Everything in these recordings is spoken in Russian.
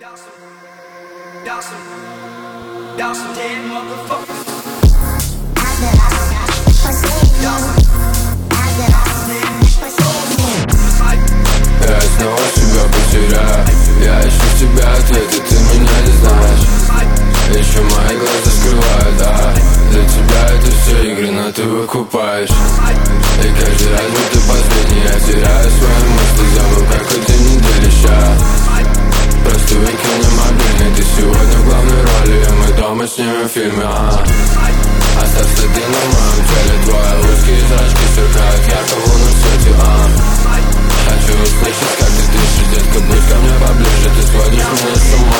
Я снова себя потеряю. Я ищу в тебя ответы, ты меня не знаешь. Еще мои глаза скрывают, да. Для тебя это все игры, но ты выкупаешь. И каждый раз будто последний, я теряю свои мысли. Забыл, как эти недели ща. Просто выкини мобильный, ты сегодня в главной роли, и мы дома снимем фильмы, Оставь следы на моем теле, твои узкие зрачки сверкают ярко в лунном свете, Хочу услышать, как ты дышишь, детка, будь ко мне поближе, ты сводишь меня с ума.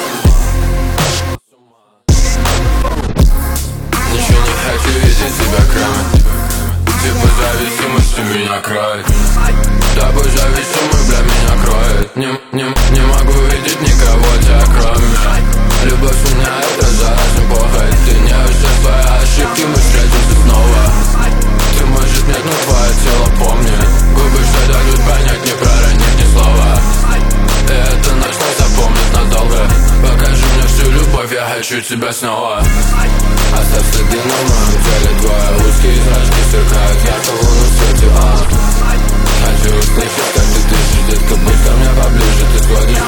Ничего не хочу видеть тебя, кроме типа зависимости меня кроет. Тобой зависимый, бля, меня кроет. Не могу видеть никого тебя, кроме меня. Любовь у меня это заразный похоть. Ты не все свои ошибки, мы встретимся снова. Ты может нет, но твое тело помнит. Губы что дадут понять, не проронив ни слова. И эта ночь не запомнит надолго. Покажи мне всю любовь, я хочу тебя снова. Оставь следы на моем теле, твои узкие зрачки сверкают ярко в лунном свете, Хочу услышать, как ты дышишь, детка, будь ко мне поближе, ты сводишь